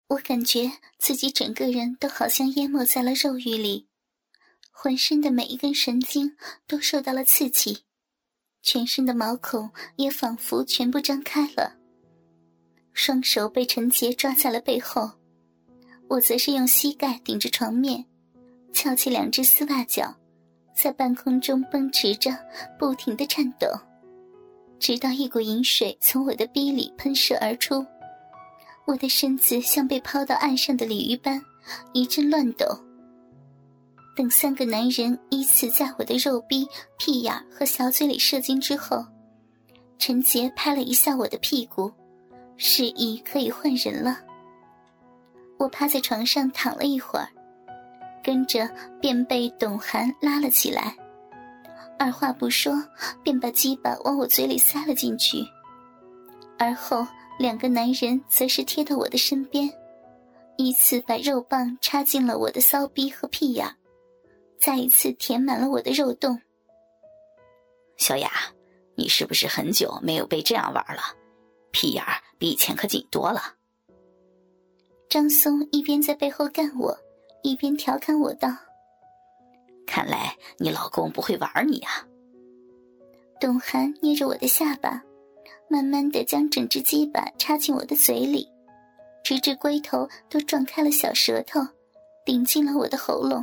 我感觉自己整个人都好像淹没在了肉欲里，浑身的每一根神经都受到了刺激，全身的毛孔也仿佛全部张开了。双手被陈杰抓在了背后，我则是用膝盖顶着床面，翘起2只丝袜脚，在半空中绷直着，不停地颤抖，直到一股淫水从我的逼里喷射而出。我的身子像被抛到岸上的鲤鱼般一阵乱抖。等3个男人依次在我的肉逼、屁眼和小嘴里射精之后，陈杰拍了一下我的屁股，示意可以换人了。我趴在床上躺了一会儿，跟着便被董涵拉了起来，二话不说便把鸡巴往我嘴里塞了进去。而后2个男人则是贴到我的身边，依次把肉棒插进了我的骚逼和屁眼，再一次填满了我的肉洞。 小雅，你是不是很久没有被这样玩了？屁眼比以前可紧多了。 张松一边在背后干我，一边调侃我道： 看来你老公不会玩你啊。 董涵捏着我的下巴，慢慢地将整只鸡巴插进我的嘴里，直至龟头都撞开了小舌头，顶进了我的喉咙。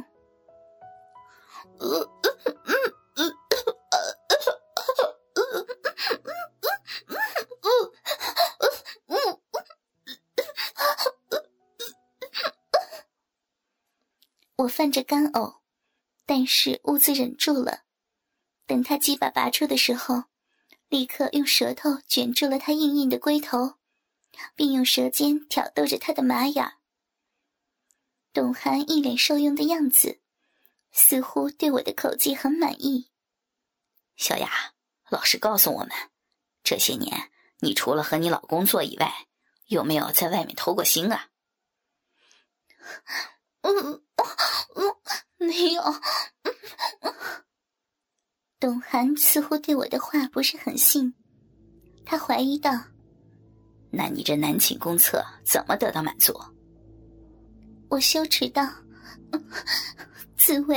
我泛着干呕，但是兀自忍住了。等他鸡巴拔出的时候，立刻用舌头卷住了他硬硬的龟头，并用舌尖挑逗着他的马眼。董涵一脸受用的样子，似乎对我的口技很满意。 小雅，老实告诉我们，这些年你除了和你老公做以外，有没有在外面偷过腥啊？ 没有。董涵似乎对我的话不是很信，他怀疑道： 那你这男寝公厕怎么得到满足？ 我羞耻道：自慰。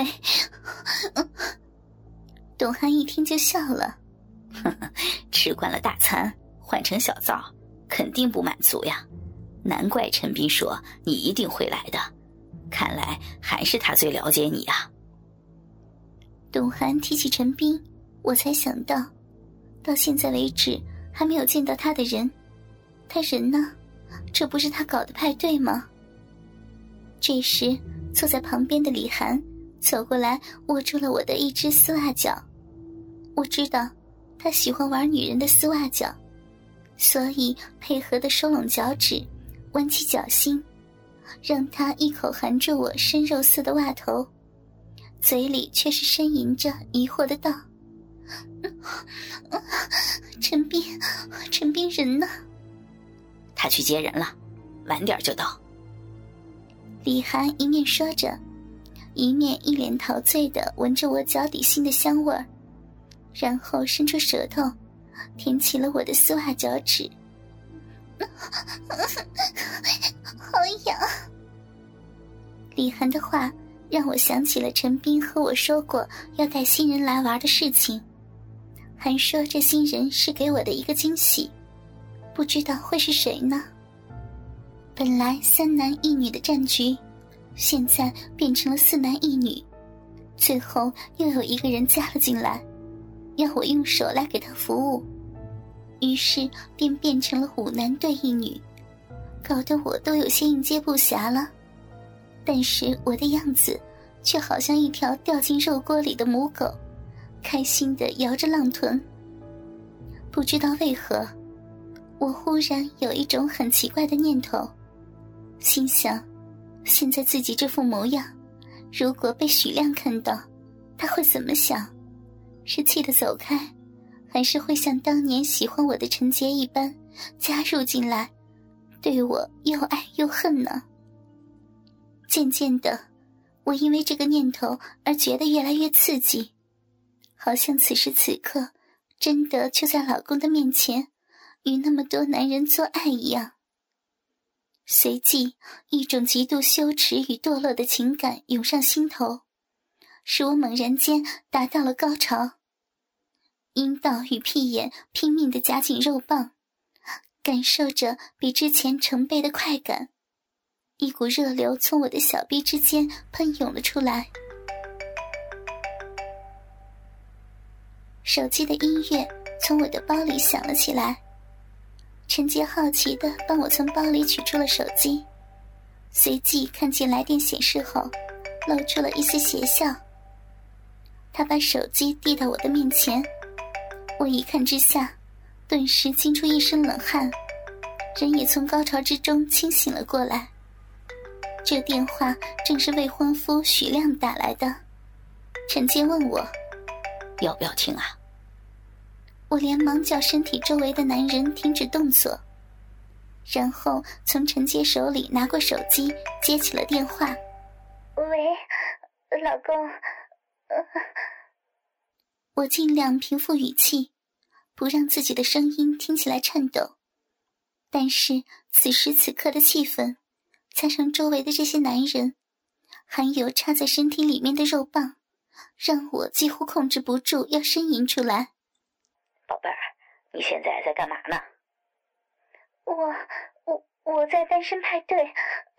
董涵一听就笑了： 吃惯了大餐，换成小灶，肯定不满足呀。难怪陈斌说你一定会来的，看来还是他最了解你呀。 董涵提起陈斌，我才想到，到现在为止还没有见到他的人，他人呢？这不是他搞的派对吗？这时坐在旁边的李涵走过来，握住了我的一只丝袜脚。我知道他喜欢玩女人的丝袜脚，所以配合的收拢脚趾，弯起脚心，让他一口含住我深肉色的袜头，嘴里却是呻吟着疑惑的道：陈斌人呢？ 他去接人了，晚点就到。 李涵一面说着，一面一脸陶醉地闻着我脚底心的香味儿，然后伸出舌头舔起了我的丝袜脚趾。好痒。李涵的话让我想起了陈斌和我说过要带新人来玩的事情，还说这新人是给我的一个惊喜，不知道会是谁呢？本来3男1女的战局，现在变成了4男1女，最后又有一个人加了进来，要我用手来给他服务，于是便变成了5男对1女，搞得我都有些应接不暇了。但是我的样子却好像一条掉进肉锅里的母狗，开心地摇着浪臀。不知道为何，我忽然有一种很奇怪的念头，心想现在自己这副模样，如果被许亮看到，他会怎么想？是气得走开，还是会像当年喜欢我的陈杰一般加入进来，对我又爱又恨呢？渐渐的，我因为这个念头而觉得越来越刺激，好像此时此刻真的就在老公的面前与那么多男人做爱一样。 随即一种极度羞耻与堕落的情感涌上心头，使我猛然间达到了高潮。阴道与屁眼拼命地夹紧肉棒，感受着比之前成倍的快感，一股热流从我的小臂之间喷涌了出来。手机的音乐从我的包里响了起来，陈杰好奇地帮我从包里取出了手机，随即看见来电显示后露出了一丝邪笑。他把手机递到我的面前，我一看之下顿时惊出一身冷汗，人也从高潮之中清醒了过来。这电话正是未婚夫许亮打来的。陈杰问我要不要听啊？ 我连忙叫身体周围的男人停止动作，然后从陈杰手里拿过手机接起了电话。 喂，老公。 我尽量平复语气，不让自己的声音听起来颤抖，但是此时此刻的气氛加上周围的这些男人含有插在身体里面的肉棒，让我几乎控制不住要呻吟出来。 宝贝儿，你现在在干嘛呢？ 我在单身派对。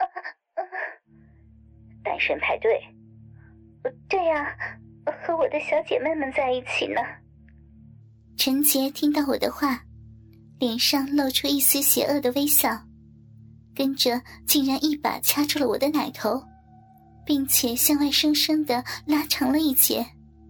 单身派对？ 对呀，和我的小姐妹们在一起呢。 陈杰听到我的话，脸上露出一丝邪恶的微笑，跟着竟然一把掐住了我的奶头，并且向外生生地拉长了一截。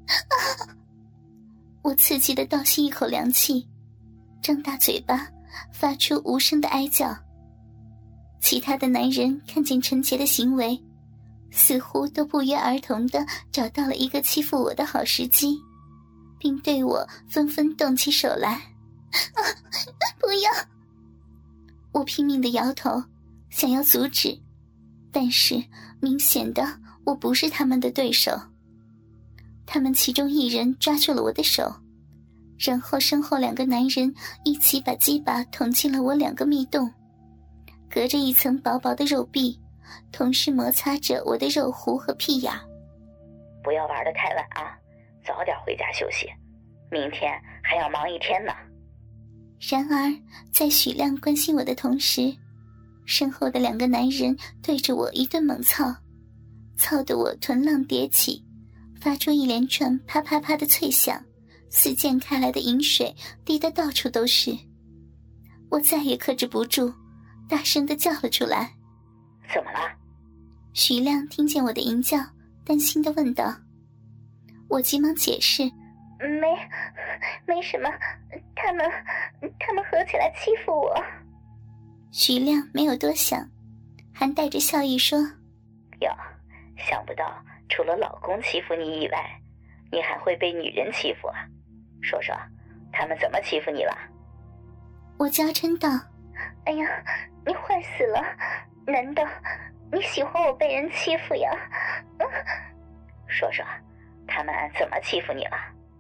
我刺激地倒吸一口凉气，张大嘴巴发出无声的哀叫。其他的男人看见陈杰的行为，似乎都不约而同地找到了一个欺负我的好时机，并对我纷纷动起手来。不要！我拼命地摇头，想要阻止，但是明显的我不是他们的对手。他们其中一人抓住了我的手，然后身后两个男人一起把鸡巴捅进了我两个密洞，隔着一层薄薄的肉壁，同时摩擦着我的肉壶和屁眼。 不要玩得太晚啊，早点回家休息，明天还要忙一天呢。 然而在许亮关心我的同时，身后的两个男人对着我一顿猛操，操得我臀浪叠起，发出一连串啪啪啪的脆响，四溅开来的饮水滴得到处都是。我再也克制不住，大声地叫了出来。 怎么了？ 许亮听见我的吟叫，担心地问道。我急忙解释， 没什么，他们合起来欺负我。 许亮没有多想，还带着笑意说， 哟，想不到除了老公欺负你以外，你还会被女人欺负啊？说说，他们怎么欺负你了？ 我娇嗔道。 哎呀，你坏死了，难道你喜欢我被人欺负呀？ 说说，他们怎么欺负你了？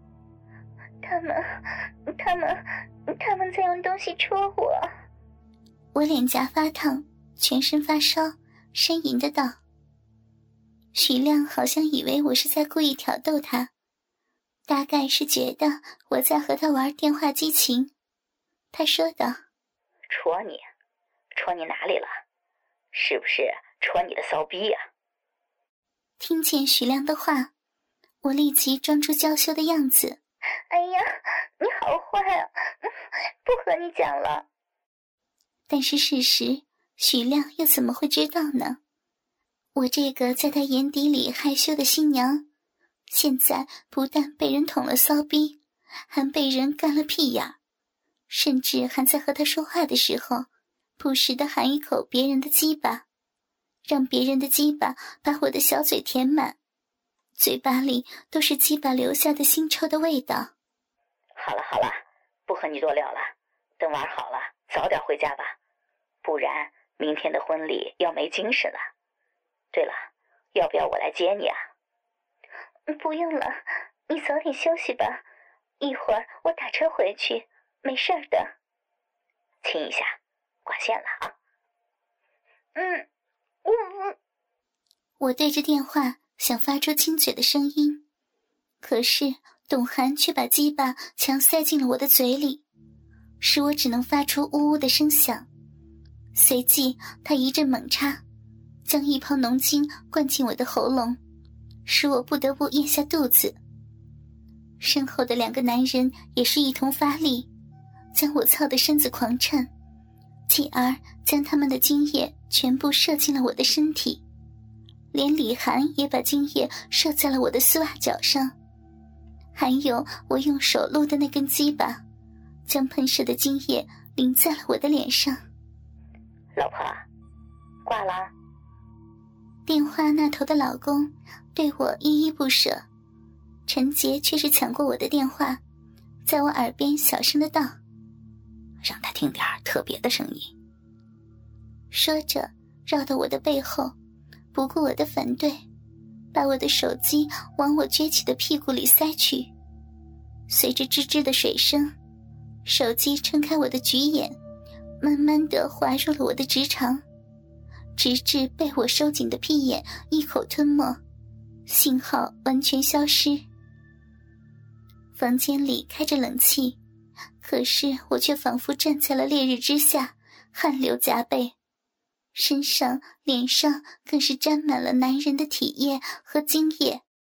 他们在用东西戳我。 我脸颊发烫，全身发烧，呻吟的道。许亮好像以为我是在故意挑逗他，大概是觉得我在和他玩电话激情。他说道， 戳你哪里了？是不是戳你的骚逼呀？ 听见许亮的话，我立即装出娇羞的样子。 哎呀，你好坏啊，不和你讲了。 但是事实，许亮又怎么会知道呢？我这个在他眼底里害羞的新娘，现在不但被人捅了骚逼，还被人干了屁眼，甚至还在和他说话的时候不时地含一口别人的鸡巴，让别人的鸡巴把我的小嘴填满，嘴巴里都是鸡巴留下的腥臭的味道。 好了，不和你多聊了，等玩好了早点回家吧，不然明天的婚礼要没精神了。对了，要不要我来接你啊？ 不用了，你早点休息吧，一会儿我打车回去，没事的。 亲一下，挂线了啊。 我对着电话想发出亲嘴的声音，可是董涵却把鸡巴强塞进了我的嘴里，使我只能发出呜呜的声响。随即他一阵猛插，将一泡浓精灌进我的喉咙，使我不得不咽下肚子。身后的2个男人也是一同发力，将我操得身子狂颤，继而将他们的精液全部射进了我的身体，连李涵也把精液射在了我的丝袜脚上，还有我用手撸的那根鸡巴，将喷射的精液淋在了我的脸上。 老婆，挂了。 电话那头的老公对我依依不舍，陈杰却是抢过我的电话，在我耳边小声的道： 让他听点特别的声音。 说着绕到我的背后，不顾我的反对，把我的手机往我撅起的屁股里塞去。随着吱吱的水声，手机撑开我的菊眼，慢慢地滑入了我的直肠，直至被我收紧的屁眼一口吞没，信号完全消失。房间里开着冷气，可是我却仿佛站在了烈日之下，汗流浃背，身上脸上更是沾满了男人的体液和精液。